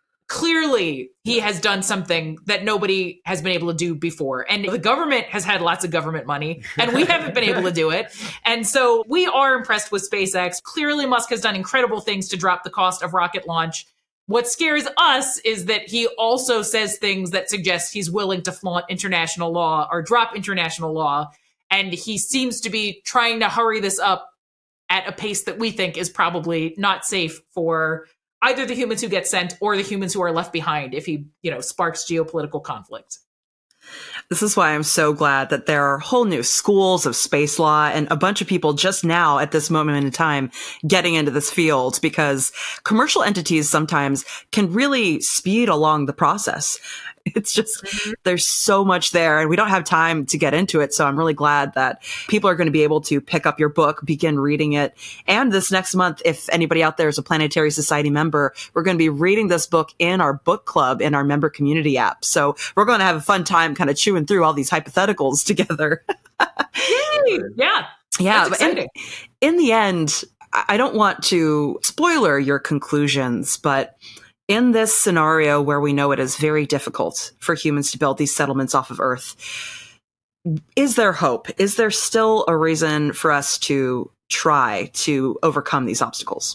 clearly he has done something that nobody has been able to do before. And the government has had lots of government money, and we haven't been able to do it. And so we are impressed with SpaceX. Clearly, Musk has done incredible things to drop the cost of rocket launch. What scares us is that he also says things that suggest he's willing to flaunt international law or drop international law. And he seems to be trying to hurry this up at a pace that we think is probably not safe for either the humans who get sent or the humans who are left behind if he, you know, sparks geopolitical conflict. This is why I'm so glad that there are whole new schools of space law and a bunch of people just now at this moment in time getting into this field, because commercial entities sometimes can really speed along the process. It's just, mm-hmm. there's so much there and we don't have time to get into it. So I'm really glad that people are going to be able to pick up your book, begin reading it. And this next month, if anybody out there is a Planetary Society member, we're going to be reading this book in our book club in our member community app. So we're going to have a fun time kind of chewing through all these hypotheticals together. Yay! Yeah. Yeah. That's But in, exciting. in the end, I don't want to spoiler your conclusions, but in this scenario where we know it is very difficult for humans to build these settlements off of Earth, is there hope? Is there still a reason for us to try to overcome these obstacles?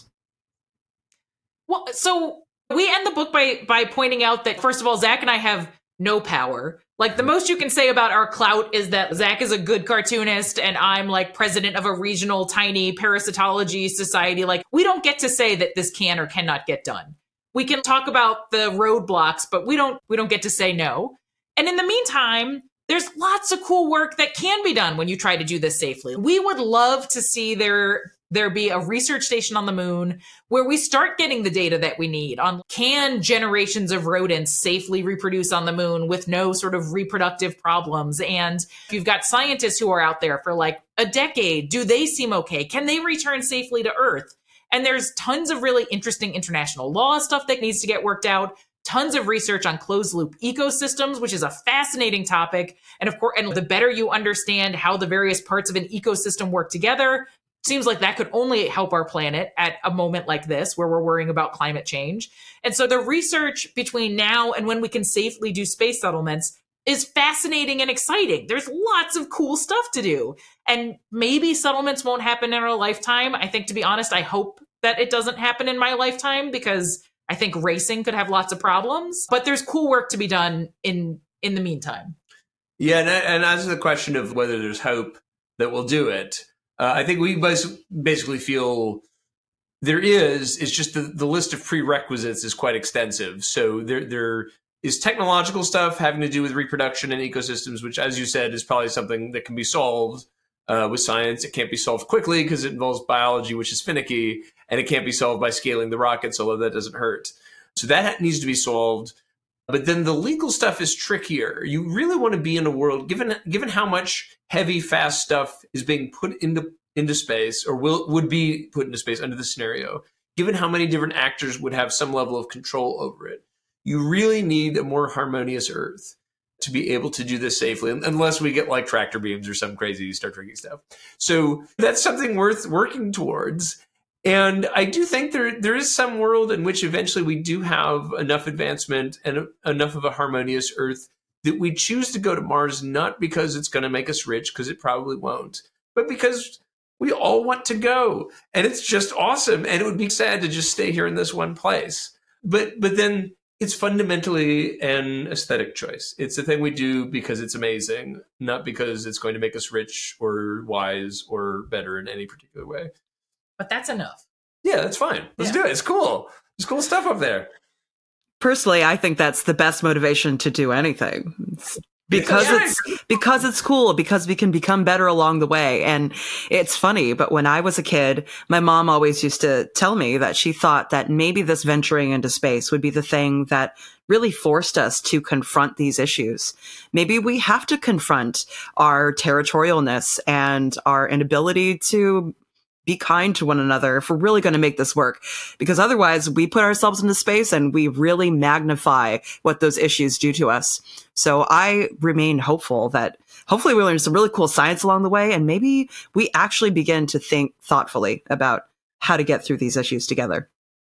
Well, so we end the book by by pointing out that, first of all, Zach and I have no power. Like, the most you can say about our clout is that Zach is a good cartoonist and I'm like president of a regional tiny parasitology society. Like, we don't get to say that this can or cannot get done. We can talk about the roadblocks, but we don't we don't get to say no. And in the meantime, there's lots of cool work that can be done when you try to do this safely. We would love to see there there be a research station on the moon where we start getting the data that we need on, can generations of rodents safely reproduce on the moon with no sort of reproductive problems? And you've got scientists who are out there for like a decade. Do they seem okay? Can they return safely to Earth? And there's tons of really interesting international law stuff that needs to get worked out. Tons of research on closed loop ecosystems, which is a fascinating topic. And of course, and the better you understand how the various parts of an ecosystem work together, seems like that could only help our planet at a moment like this where we're worrying about climate change. And so the research between now and when we can safely do space settlements is fascinating and exciting. There's lots of cool stuff to do. And maybe settlements won't happen in our lifetime. I think, to be honest, I hope that it doesn't happen in my lifetime, because I think racing could have lots of problems. But there's cool work to be done in in the meantime. Yeah, and, and as to the question of whether there's hope that we'll do it, uh, I think we basically feel there is. It's just the, the list of prerequisites is quite extensive. So there there is technological stuff having to do with reproduction and ecosystems, which, as you said, is probably something that can be solved uh, with science. It can't be solved quickly because it involves biology, which is finicky, and it can't be solved by scaling the rockets, although that doesn't hurt. So that needs to be solved. But then the legal stuff is trickier. You really want to be in a world, given given how much heavy, fast stuff is being put into into space, or will would be put into space under this scenario, given how many different actors would have some level of control over it. You really need a more harmonious Earth to be able to do this safely, unless we get like tractor beams or some crazy Star Trek stuff. So that's something worth working towards. And I do think there there is some world in which eventually we do have enough advancement and enough of a harmonious Earth that we choose to go to Mars, not because it's going to make us rich, because it probably won't, but because we all want to go. And it's just awesome. And it would be sad to just stay here in this one place. But but then it's fundamentally an aesthetic choice. It's a thing we do because it's amazing, not because it's going to make us rich or wise or better in any particular way. But that's enough. Yeah, that's fine. Let's Yeah. do it. It's cool. There's cool stuff up there. Personally, I think that's the best motivation to do anything. It's because Yeah. it's because it's cool, because we can become better along the way. And it's funny, but when I was a kid, my mom always used to tell me that she thought that maybe this venturing into space would be the thing that really forced us to confront these issues. Maybe we have to confront our territorialness and our inability to be kind to one another if we're really going to make this work, because otherwise we put ourselves into space and we really magnify what those issues do to us. So I remain hopeful that hopefully we learn some really cool science along the way, and maybe we actually begin to think thoughtfully about how to get through these issues together.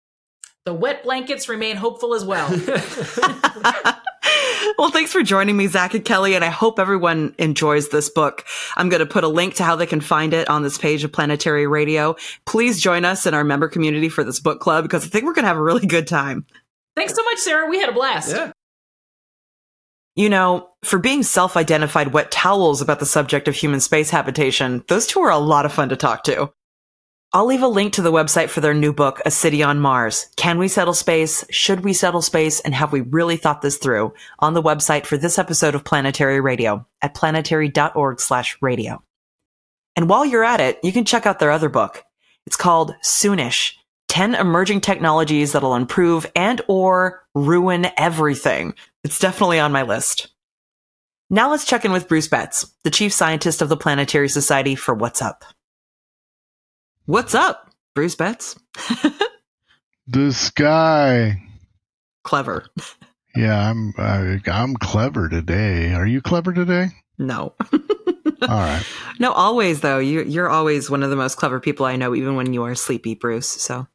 The wet blankets remain hopeful as well. Well, thanks for joining me, Zach and Kelly, and I hope everyone enjoys this book. I'm going to put a link to how they can find it on this page of Planetary Radio. Please join us in our member community for this book club, because I think we're going to have a really good time. Thanks so much, Sarah. We had a blast. Yeah. You know, for being self-identified wet towels about the subject of human space habitation, those two are a lot of fun to talk to. I'll leave a link to the website for their new book, A City on Mars. Can we settle space? Should we settle space? And have we really thought this through? On the website for this episode of Planetary Radio at planetary.org slash radio. And while you're at it, you can check out their other book. It's called Soonish, ten Emerging Technologies That'll Improve and or Ruin Everything. It's definitely on my list. Now let's check in with Bruce Betts, the chief scientist of the Planetary Society, for What's Up. What's up, Bruce Betts? The sky. Clever. Yeah, I'm uh, I'm clever today. Are you clever today? No. right. No, always, though. You, you're always one of the most clever people I know, even when you are sleepy, Bruce. So,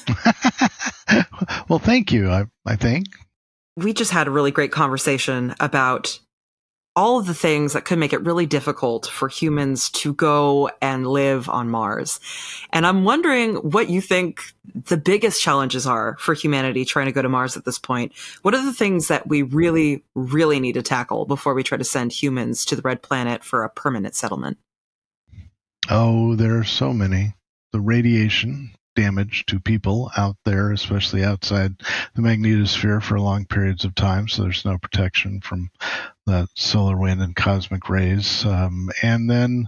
well, thank you, I, I think. We just had a really great conversation about all of the things that could make it really difficult for humans to go and live on Mars. And I'm wondering what you think the biggest challenges are for humanity trying to go to Mars at this point. What are the things that we really, really need to tackle before we try to send humans to the Red Planet for a permanent settlement? Oh, there are so many. The radiation damage to people out there, especially outside the magnetosphere for long periods of time, so there's no protection from the solar wind and cosmic rays. Um, and then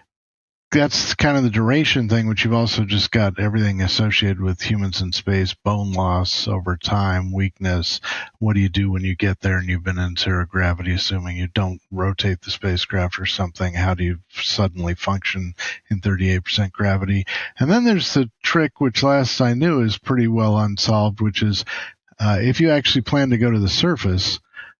that's kind of the duration thing, which you've also just got everything associated with humans in space, bone loss over time, weakness. What do you do when you get there and you've been in zero gravity, assuming you don't rotate the spacecraft or something? How do you suddenly function in thirty-eight percent gravity? And then there's the trick, which last I knew is pretty well unsolved, which is uh, if you actually plan to go to the surface,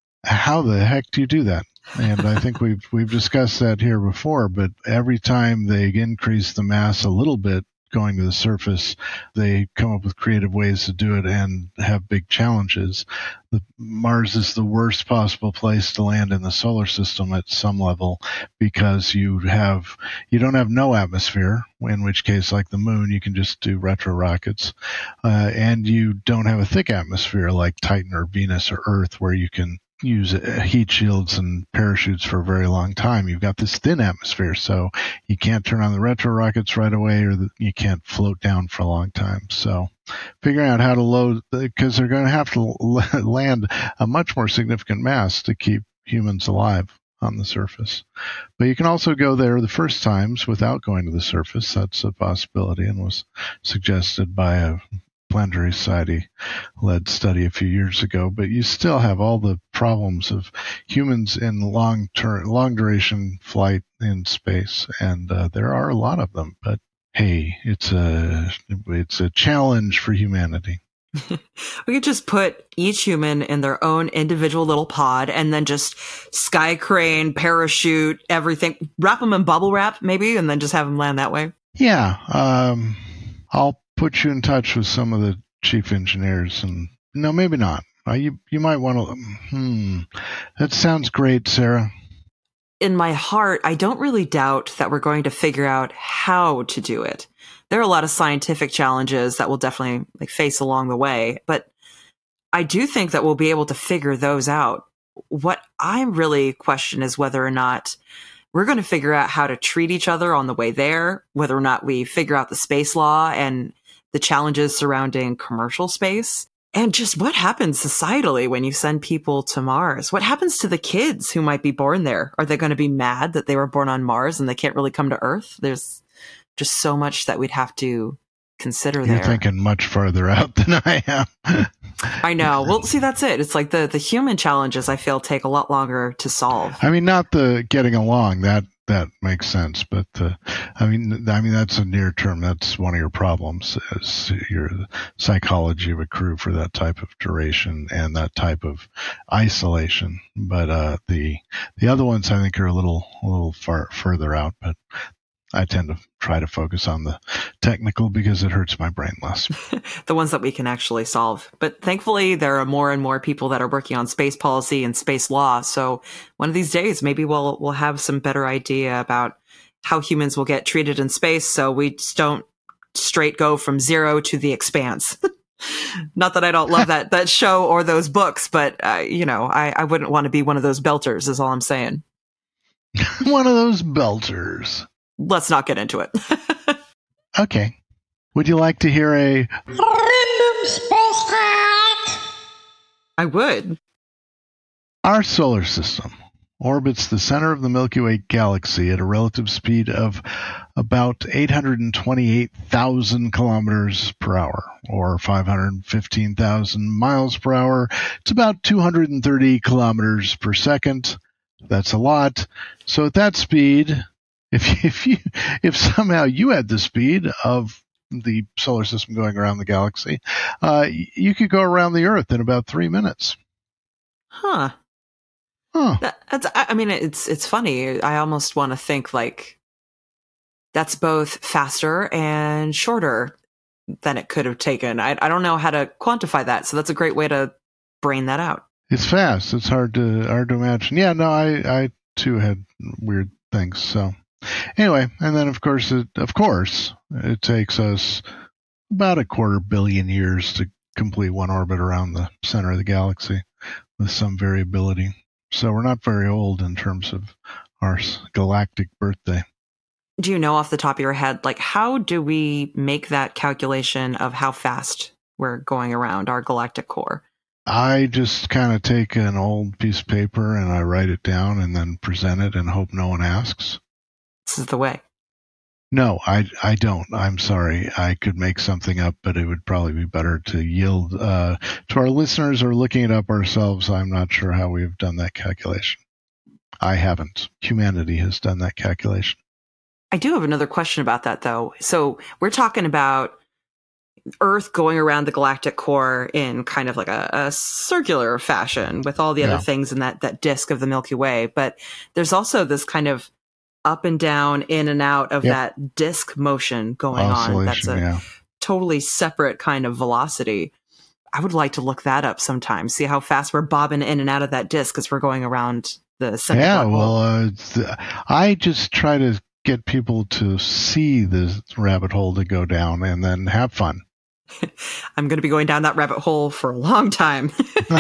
how the heck do you do that? And I think we've we've discussed that here before, but every time they increase the mass a little bit going to the surface, they come up with creative ways to do it and have big challenges. The, Mars is the worst possible place to land in the solar system at some level because you have you don't have no atmosphere, in which case, like the moon, you can just do retro rockets, uh, and you don't have a thick atmosphere like Titan or Venus or Earth, where you can use heat shields and parachutes for a very long time. You've got this thin atmosphere, so you can't turn on the retro rockets right away, or the, you can't float down for a long time. So figuring out how to load, because they're going to have to land a much more significant mass to keep humans alive on the surface. But you can also go there the first times without going to the surface. That's a possibility and was suggested by a Planetary Society-led study a few years ago, but you still have all the problems of humans in long-term, long-duration flight in space, and uh, there are a lot of them. But hey, it's a it's a challenge for humanity. We could just put each human in their own individual little pod, and then just sky crane, parachute, everything, wrap them in bubble wrap, maybe, and then just have them land that way. Yeah, um, I'll put you in touch with some of the chief engineers, and no, maybe not. Uh, you you might want to. Hmm, that sounds great, Sarah. In my heart, I don't really doubt that we're going to figure out how to do it. There are a lot of scientific challenges that we'll definitely like face along the way, but I do think that we'll be able to figure those out. What I really question is whether or not we're going to figure out how to treat each other on the way there, whether or not we figure out the space law and the challenges surrounding commercial space, and just what happens societally when you send people to Mars. What happens to the kids who might be born there? Are they going to be mad that they were born on Mars and they can't really come to Earth? There's just so much that we'd have to consider You're there. You're thinking much farther out than I am. I know. Well, see, that's it. It's like the, the human challenges, I feel, take a lot longer to solve. I mean, not the getting along. That that makes sense. But, the, I mean, I mean that's a near term. That's one of your problems, is your psychology of a crew for that type of duration and that type of isolation. But uh, the the other ones, I think, are a little a little far further out. But I tend to try to focus on the technical because it hurts my brain less. The ones that we can actually solve. But thankfully, there are more and more people that are working on space policy and space law. So one of these days, maybe we'll we'll have some better idea about how humans will get treated in space, so we just don't straight go from zero to the expanse. Not that I don't love that that show or those books, but uh, you know, I, I wouldn't want to be one of those belters, is all I'm saying. One of those belters. Let's not get into it. Okay. Would you like to hear a random space fact? I would. Our solar system orbits the center of the Milky Way galaxy at a relative speed of about eight hundred twenty-eight thousand kilometers per hour, or five hundred fifteen thousand miles per hour. It's about two hundred thirty kilometers per second. That's a lot. So at that speed, If if you if somehow you had the speed of the solar system going around the galaxy, uh, you could go around the Earth in about three minutes. Huh. Huh. That, that's, I mean, it's it's funny. I almost want to think like that's both faster and shorter than it could have taken. I, I don't know how to quantify that, so that's a great way to brain that out. It's fast. It's hard to hard to imagine. Yeah, no, I, I too had weird things. So anyway, and then of course, it, of course, it takes us about a quarter billion years to complete one orbit around the center of the galaxy with some variability. So we're not very old in terms of our galactic birthday. Do you know off the top of your head, like, how do we make that calculation of how fast we're going around our galactic core? I just kind of take an old piece of paper and I write it down and then present it and hope no one asks. This is the way. No, I, I don't. I'm sorry. I could make something up, but it would probably be better to yield uh, to our listeners or looking it up ourselves. I'm not sure how we have done that calculation. I haven't. Humanity has done that calculation. I do have another question about that, though. So we're talking about Earth going around the galactic core in kind of like a, a circular fashion with all the Yeah. other things in that, that disk of the Milky Way. But there's also this kind of up and down, in and out of Yep. that disk motion going on. That's Oscillation, a yeah. totally separate kind of velocity. I would like to look that up sometime, see how fast we're bobbing in and out of that disk as we're going around the center. Yeah, black hole. well, uh, th- I just try to get people to see the rabbit hole to go down and then have fun. I'm going to be going down that rabbit hole for a long time.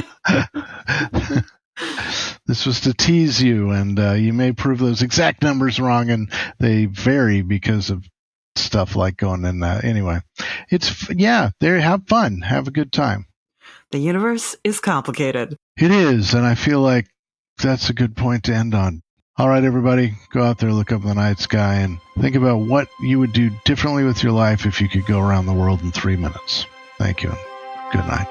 This was to tease you, and uh, you may prove those exact numbers wrong, and they vary because of stuff like going in that. Anyway, it's, yeah, there, have fun. Have a good time. The universe is complicated. It is, and I feel like that's a good point to end on. All right, everybody, go out there, look up in the night sky, and think about what you would do differently with your life if you could go around the world in three minutes. Thank you, and good night.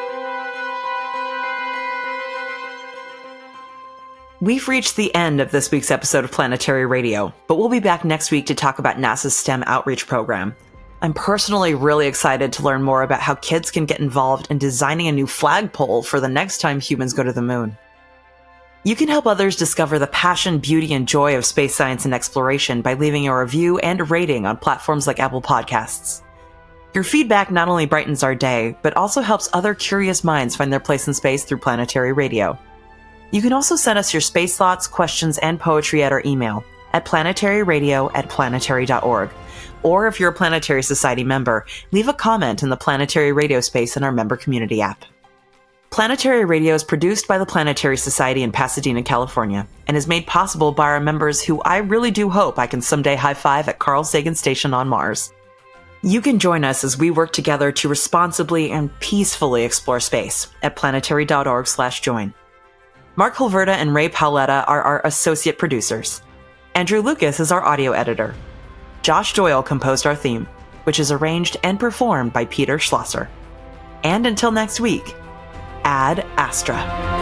We've reached the end of this week's episode of Planetary Radio, but we'll be back next week to talk about NASA's STEM outreach program. I'm personally really excited to learn more about how kids can get involved in designing a new flagpole for the next time humans go to the moon. You can help others discover the passion, beauty, and joy of space science and exploration by leaving a review and a rating on platforms like Apple Podcasts. Your feedback not only brightens our day, but also helps other curious minds find their place in space through Planetary Radio. You can also send us your space thoughts, questions, and poetry at our email at planetaryradio at planetary dot org. Or if you're a Planetary Society member, leave a comment in the Planetary Radio space in our member community app. Planetary Radio is produced by the Planetary Society in Pasadena, California, and is made possible by our members who I really do hope I can someday high-five at Carl Sagan Station on Mars. You can join us as we work together to responsibly and peacefully explore space at planetary dot org slash join. Mark Hilverda and Ray Paoletta are our associate producers. Andrew Lucas is our audio editor. Josh Doyle composed our theme, which is arranged and performed by Peter Schlosser. And until next week, Ad Astra.